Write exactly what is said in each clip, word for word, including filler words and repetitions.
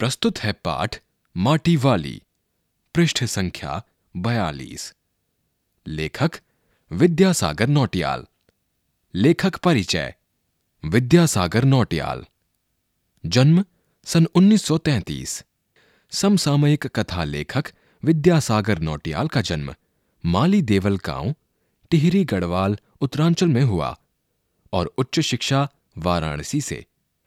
प्रस्तुत है पाठ माटी वाली, पृष्ठ संख्या बयालीस। लेखक विद्यासागर नौटियाल। लेखक परिचय। विद्यासागर नौटियाल, जन्म सन उन्नीस सौ तैंतीस। समसामयिक कथा लेखक विद्यासागर नौटियाल का जन्म माली देवल गांव, टिहरी गढ़वाल, उत्तरांचल में हुआ और उच्च शिक्षा वाराणसी से।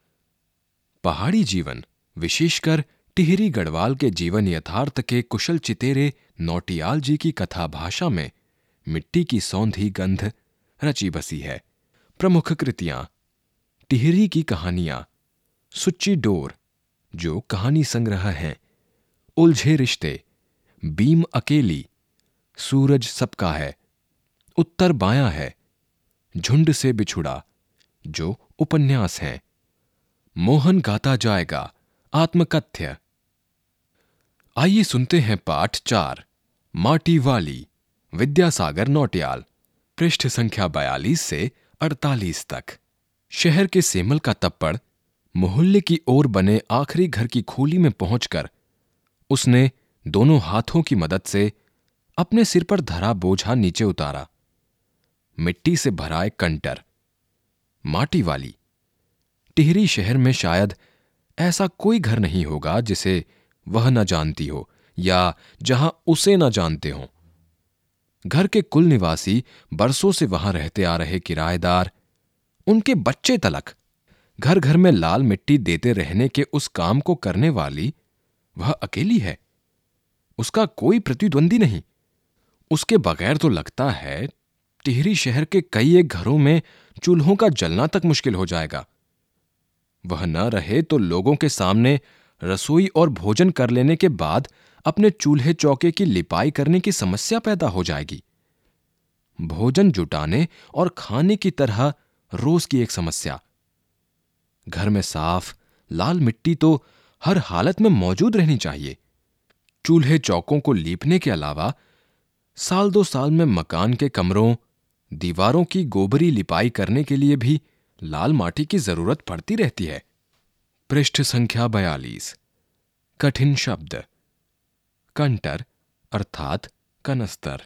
पहाड़ी जीवन, विशेषकर टिहरी गढ़वाल के जीवन यथार्थ के कुशल चितेरे नौटियाल जी की कथा भाषा में मिट्टी की सौंधी गंध रची बसी है। प्रमुख कृतियां: टिहरी की कहानियां, सुच्ची डोर जो कहानी संग्रह हैं, उलझे रिश्ते, बीम अकेली, सूरज सबका है, उत्तर बायां है, झुंड से बिछुड़ा जो उपन्यास हैं, मोहन गाता जाएगा, आत्मकथ्य। आइए सुनते हैं पाठ चार, माटी वाली, विद्यासागर नौटियाल, पृष्ठ संख्या बयालीस से अड़तालीस तक। शहर के सेमल का तप्पड़ मोहल्ले की ओर बने आखिरी घर की खोली में पहुंचकर उसने दोनों हाथों की मदद से अपने सिर पर धरा बोझा नीचे उतारा। मिट्टी से भरा एक कंटर, माटी वाली। टिहरी शहर में शायद ऐसा कोई घर नहीं होगा जिसे वह न जानती हो या जहां उसे न जानते हों। घर के कुल निवासी, बरसों से वहां रहते आ रहे किराएदार, उनके बच्चे तलक, घर घर में लाल मिट्टी देते रहने के उस काम को करने वाली वह अकेली है। उसका कोई प्रतिद्वंदी नहीं। उसके बगैर तो लगता है टिहरी शहर के कई एक घरों में चूल्हों का जलना तक मुश्किल हो जाएगा। वह न रहे तो लोगों के सामने रसोई और भोजन कर लेने के बाद अपने चूल्हे चौके की लिपाई करने की समस्या पैदा हो जाएगी। भोजन जुटाने और खाने की तरह रोज की एक समस्या। घर में साफ लाल मिट्टी तो हर हालत में मौजूद रहनी चाहिए। चूल्हे चौकों को लीपने के अलावा साल दो साल में मकान के कमरों, दीवारों की गोबरी लिपाई करने के लिए भी लाल माटी की जरूरत पड़ती रहती है। पृष्ठ संख्या बयालीस। कठिन शब्द, कंटर अर्थात कनस्तर।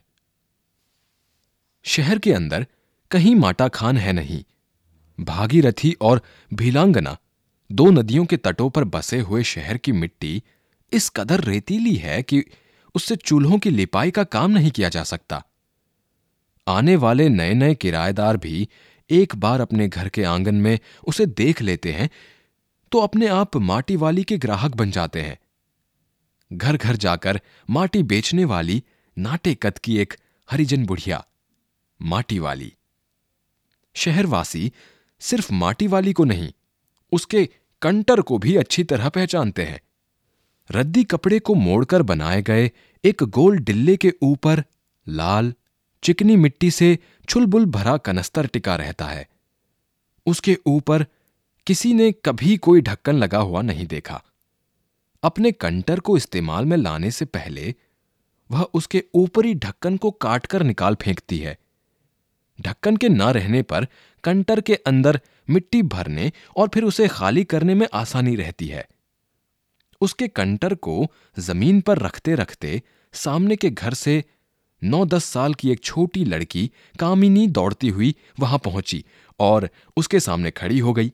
शहर के अंदर कहीं माटा खान है नहीं। भागीरथी और भीलांगना, दो नदियों के तटों पर बसे हुए शहर की मिट्टी इस कदर रेतीली है कि उससे चूल्हों की लिपाई का काम नहीं किया जा सकता। आने वाले नए नए किराएदार भी एक बार अपने घर के आंगन में उसे देख लेते हैं तो अपने आप माटी वाली के ग्राहक बन जाते हैं। घर घर जाकर माटी बेचने वाली नाटे कद की एक हरिजन बुढ़िया, माटी वाली। शहरवासी सिर्फ माटी वाली को नहीं, उसके कंटर को भी अच्छी तरह पहचानते हैं। रद्दी कपड़े को मोड़कर बनाए गए एक गोल डिल्ले के ऊपर लाल चिकनी मिट्टी से छुलबुल भरा कनस्तर टिका रहता है। उसके ऊपर किसी ने कभी कोई ढक्कन लगा हुआ नहीं देखा। अपने कंटर को इस्तेमाल में लाने से पहले वह उसके ऊपरी ढक्कन को काटकर निकाल फेंकती है। ढक्कन के न रहने पर कंटर के अंदर मिट्टी भरने और फिर उसे खाली करने में आसानी रहती है। उसके कंटर को जमीन पर रखते रखते सामने के घर से नौ दस साल की एक छोटी लड़की कामिनी दौड़ती हुई वहां पहुंची और उसके सामने खड़ी हो गई।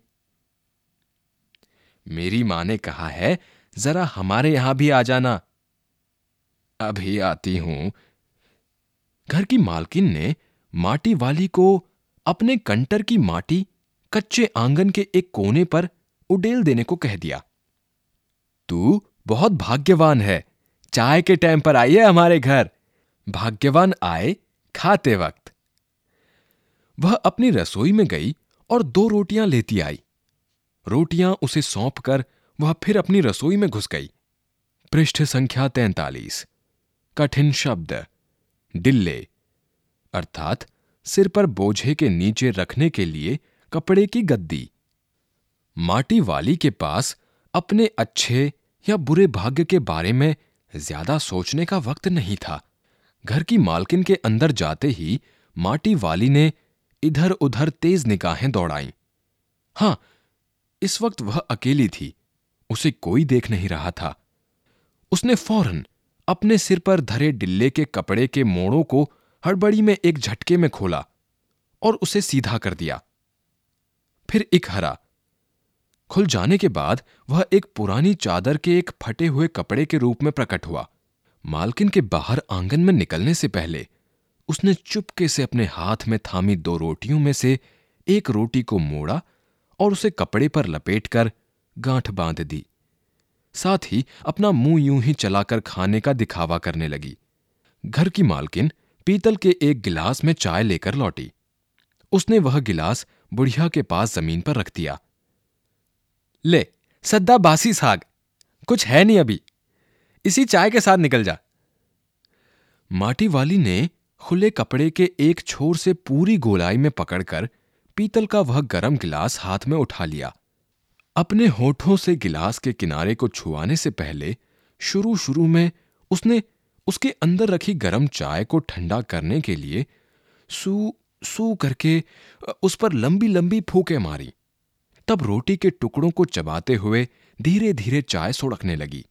मेरी मां ने कहा है जरा हमारे यहां भी आ जाना। अभी आती हूं। घर की मालकिन ने माटी वाली को अपने कंटर की माटी कच्चे आंगन के एक कोने पर उडेल देने को कह दिया। तू बहुत भाग्यवान है, चाय के टाइम पर आई है हमारे घर। भाग्यवान आए खाते वक्त। वह अपनी रसोई में गई और दो रोटियां लेती आई। रोटियां उसे सौंप कर वह फिर अपनी रसोई में घुस गई। पृष्ठ संख्या तैंतालीस। कठिन शब्द, डिल्ले अर्थात सिर पर बोझे के नीचे रखने के लिए कपड़े की गद्दी। माटी वाली के पास अपने अच्छे या बुरे भाग्य के बारे में ज्यादा सोचने का वक्त नहीं था। घर की मालकिन के अंदर जाते ही माटी वाली ने इधर उधर तेज निगाहें दौड़ाईं। हां, इस वक्त वह अकेली थी। उसे कोई देख नहीं रहा था। उसने फौरन अपने सिर पर धरे डिल्ले के कपड़े के मोड़ों को हड़बड़ी में एक झटके में खोला और उसे सीधा कर दिया। फिर एक हरा खुल जाने के बाद वह एक पुरानी चादर के एक फटे हुए कपड़े के रूप में प्रकट हुआ। मालकिन के बाहर आंगन में निकलने से पहले उसने चुपके से अपने हाथ में थामी दो रोटियों में से एक रोटी को मोड़ा और उसे कपड़े पर लपेटकर गांठ बांध दी। साथ ही अपना मुंह यूं ही चलाकर खाने का दिखावा करने लगी। घर की मालकिन पीतल के एक गिलास में चाय लेकर लौटी। उसने वह गिलास बुढ़िया के पास जमीन पर रख दिया। ले सद्दा बासी साग, कुछ है नहीं अभी, इसी चाय के साथ निकल जा। माटी वाली ने खुले कपड़े के एक छोर से पूरी गोलाई में पकड़कर पीतल का वह गरम गिलास हाथ में उठा लिया। अपने होठों से गिलास के किनारे को छुआने से पहले शुरू शुरू में उसने उसके अंदर रखी गरम चाय को ठंडा करने के लिए सू सू करके उस पर लंबी लंबी फूंकें मारी। तब रोटी के टुकड़ों को चबाते हुए धीरे धीरे चाय सुड़कने लगी।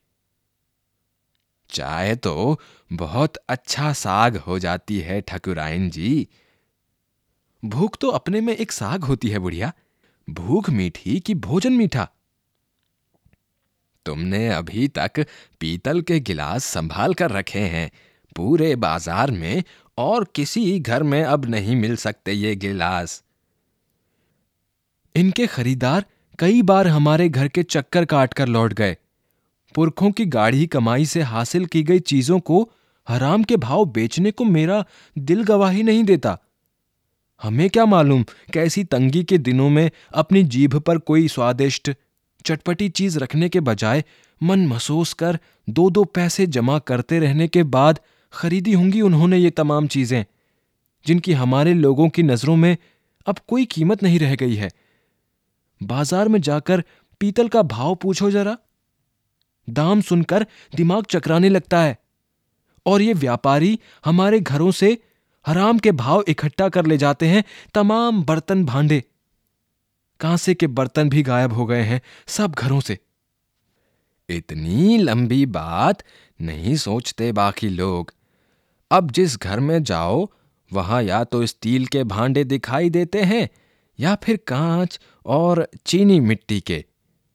चाय तो बहुत अच्छा साग हो जाती है ठाकुराइन जी। भूख तो अपने में एक साग होती है बुढ़िया, भूख मीठी कि भोजन मीठा। तुमने अभी तक पीतल के गिलास संभाल कर रखे हैं, पूरे बाजार में और किसी घर में अब नहीं मिल सकते ये गिलास। इनके खरीदार कई बार हमारे घर के चक्कर काट कर लौट गए। पुरखों की गाढ़ी कमाई से हासिल की गई चीजों को हराम के भाव बेचने को मेरा दिल गवाही नहीं देता। हमें क्या मालूम कैसी तंगी के दिनों में अपनी जीभ पर कोई स्वादिष्ट चटपटी चीज रखने के बजाय मन महसूस कर दो दो पैसे जमा करते रहने के बाद खरीदी होंगी उन्होंने ये तमाम चीजें, जिनकी हमारे लोगों की नजरों में अब कोई कीमत नहीं रह गई है। बाजार में जाकर पीतल का भाव पूछो जरा, दाम सुनकर दिमाग चकराने लगता है। और ये व्यापारी हमारे घरों से हराम के भाव इकट्ठा कर ले जाते हैं तमाम बर्तन भांडे। कांसे के बर्तन भी गायब हो गए हैं सब घरों से। इतनी लंबी बात नहीं सोचते बाकी लोग। अब जिस घर में जाओ वहां या तो स्टील के भांडे दिखाई देते हैं या फिर कांच और चीनी मिट्टी के।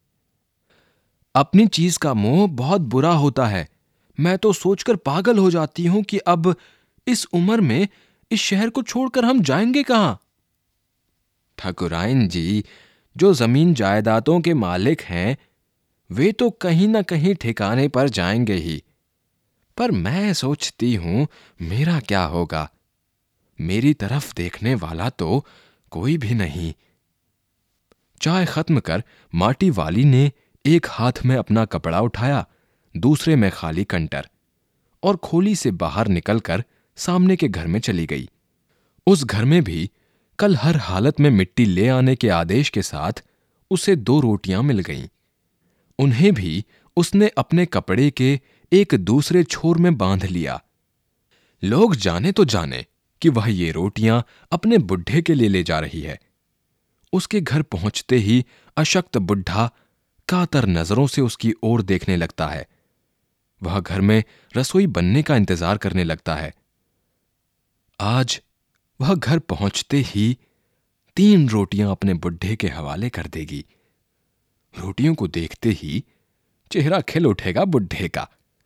अपनी चीज का मोह बहुत बुरा होता है। मैं तो सोचकर पागल हो जाती हूं कि अब इस उम्र में इस शहर को छोड़कर हम जाएंगे कहां। ठाकुराइन जी जो जमीन जायदादों के मालिक हैं वे तो कहीं ना कहीं ठिकाने पर जाएंगे ही, पर मैं सोचती हूं मेरा क्या होगा। मेरी तरफ देखने वाला तो कोई भी नहीं। चाय खत्म कर माटी वाली ने एक हाथ में अपना कपड़ा उठाया, दूसरे में खाली कंटर, और खोली से बाहर निकलकर सामने के घर में चली गई। उस घर में भी कल हर हालत में मिट्टी ले आने के आदेश के साथ उसे दो रोटियां मिल गईं। उन्हें भी उसने अपने कपड़े के एक दूसरे छोर में बांध लिया। लोग जाने तो जाने कि वह ये रोटियां अपने बुढ़े के लिए ले जा रही है। उसके घर पहुंचते ही अशक्त बुढ़ा कातर नजरों से उसकी ओर देखने लगता है। वह घर में रसोई बनने का इंतजार करने लगता है। आज वह घर पहुंचते ही तीन रोटियां अपने बुढ़े के हवाले कर देगी। रोटियों को देखते ही चेहरा खिल उठेगा बुढ़े का।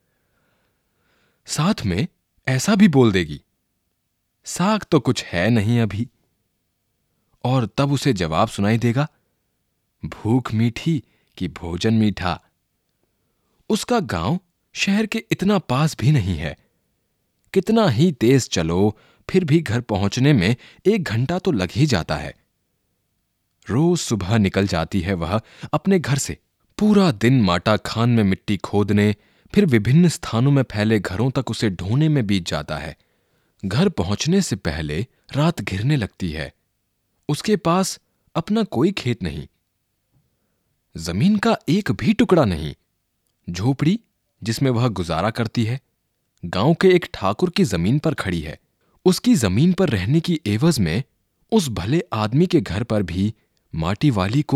साथ में ऐसा भी बोल देगी, साग तो कुछ है नहीं अभी। और तब उसे जवाब सुनाई देगा, भूख मीठी कि भोजन मीठा। उसका गांव शहर के इतना पास भी नहीं है। कितना ही तेज चलो फिर भी घर पहुंचने में एक घंटा तो लग ही जाता है। रोज सुबह निकल जाती है वह अपने घर से। पूरा दिन माटा खान में मिट्टी खोदने, फिर विभिन्न स्थानों में फैले घरों तक उसे ढूंढने में बीत जाता है। घर पहुंचने से पहले रात घिरने लगती है। उसके पास अपना कोई खेत नहीं, जमीन का एक भी टुकड़ा नहीं। झोपड़ी जिसमें वह गुजारा करती है गांव के एक ठाकुर की जमीन पर खड़ी है। उसकी जमीन पर रहने की एवज में उस भले आदमी के घर पर भी माटी वाली को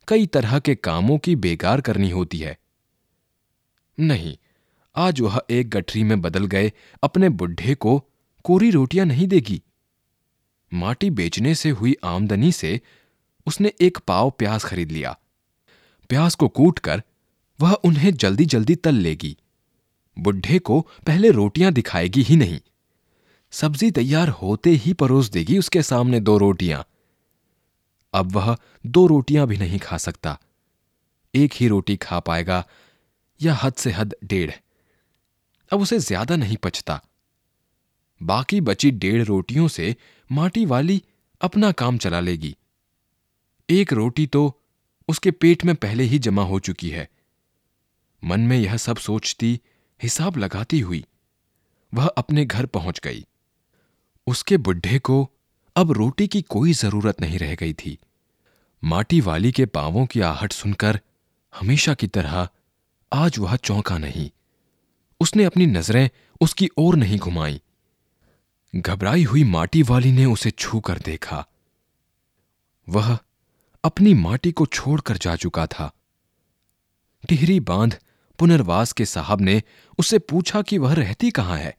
कई तरह के कामों की बेगार करनी होती है। नहीं, आज वह एक गठरी में बदल गए अपने बुढ़े को कोरी रोटियां नहीं देगी। माटी बेचने से हुई आमदनी से उसने एक पाव प्याज खरीद लिया। प्याज को कूटकर वह उन्हें जल्दी जल्दी तल लेगी। बुढ़े को पहले रोटियां दिखाएगी ही नहीं, सब्जी तैयार होते ही परोस देगी उसके सामने दो रोटियां। अब वह दो रोटियां भी नहीं खा सकता, एक ही रोटी खा पाएगा या हद से हद डेढ़। अब उसे ज्यादा नहीं पचता। बाकी बची डेढ़ रोटियों से माटी वाली अपना काम चला लेगी। एक रोटी तो उसके पेट में पहले ही जमा हो चुकी है। मन में यह सब सोचती, हिसाब लगाती हुई वह अपने घर पहुंच गई। उसके बुढ़े को अब रोटी की कोई जरूरत नहीं रह गई थी। माटी वाली के पांवों की आहट सुनकर हमेशा की तरह आज वह चौंका नहीं। उसने अपनी नजरें उसकी ओर नहीं घुमाई। घबराई हुई माटी वाली ने उसे छू कर देखा। वह अपनी माटी को छोड़कर जा चुका था। टिहरी बांध पुनर्वास के साहब ने उससे पूछा कि वह रहती कहां है।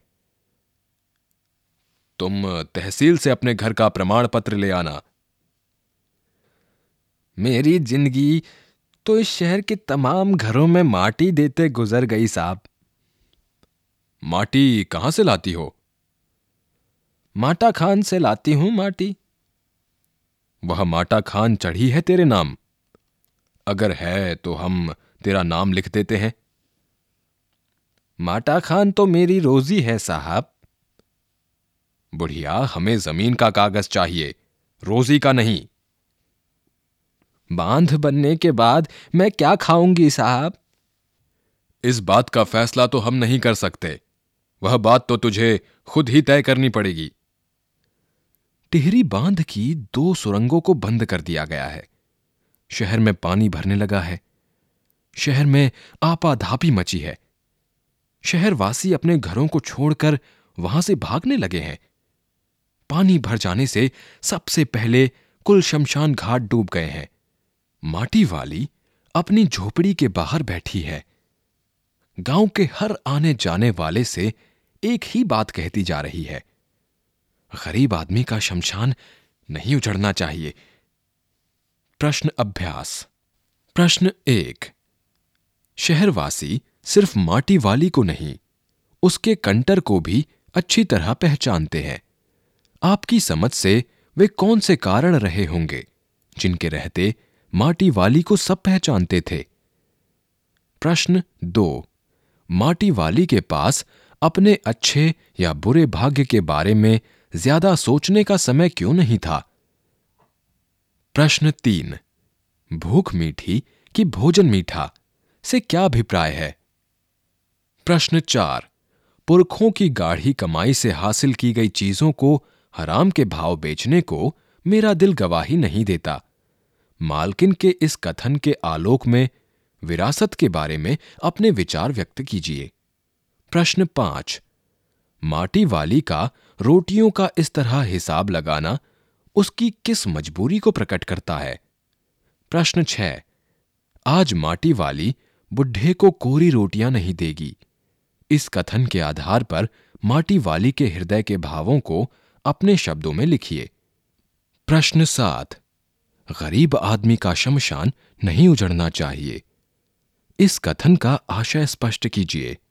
तुम तहसील से अपने घर का प्रमाण पत्र ले आना। मेरी जिंदगी तो इस शहर के तमाम घरों में माटी देते गुजर गई साहब। माटी कहां से लाती हो? माटा खान से लाती हूं माटी। वह माटा खान चढ़ी है तेरे नाम? अगर है तो हम तेरा नाम लिख देते हैं। माटा खान तो मेरी रोजी है साहब। बुढ़िया, हमें जमीन का कागज चाहिए, रोजी का नहीं। बांध बनने के बाद मैं क्या खाऊंगी साहब? इस बात का फैसला तो हम नहीं कर सकते, वह बात तो तुझे खुद ही तय करनी पड़ेगी। टिहरी बांध की दो सुरंगों को बंद कर दिया गया है। शहर में पानी भरने लगा है। शहर में आपाधापी मची है। शहरवासी अपने घरों को छोड़कर वहां से भागने लगे हैं। पानी भर जाने से सबसे पहले कुल शमशान घाट डूब गए हैं। माटी वाली अपनी झोपड़ी के बाहर बैठी है। गांव के हर आने जाने वाले से एक ही बात कहती जा रही है, गरीब आदमी का शमशान नहीं उजड़ना चाहिए। प्रश्न अभ्यास। प्रश्न एक। शहरवासी सिर्फ माटी वाली को नहीं, उसके कंटर को भी अच्छी तरह पहचानते हैं। आपकी समझ से वे कौन से कारण रहे होंगे जिनके रहते माटी वाली को सब पहचानते थे? प्रश्न दो। माटी वाली के पास अपने अच्छे या बुरे भाग्य के बारे में ज्यादा सोचने का समय क्यों नहीं था? प्रश्न तीन। भूख मीठी कि भोजन मीठा से क्या अभिप्राय है? प्रश्न चार। पुरखों की गाढ़ी कमाई से हासिल की गई चीजों को हराम के भाव बेचने को मेरा दिल गवाही नहीं देता। मालकिन के इस कथन के आलोक में विरासत के बारे में अपने विचार व्यक्त कीजिए। प्रश्न पांच। माटी वाली का रोटियों का इस तरह हिसाब लगाना उसकी किस मजबूरी को प्रकट करता है? प्रश्न छह। आज माटी वाली बुढ़े को कोरी रोटियां नहीं देगी। इस कथन के आधार पर माटी वाली के हृदय के भावों को अपने शब्दों में लिखिए। प्रश्न सात। गरीब आदमी का शमशान नहीं उजड़ना चाहिए। इस कथन का आशय स्पष्ट कीजिए।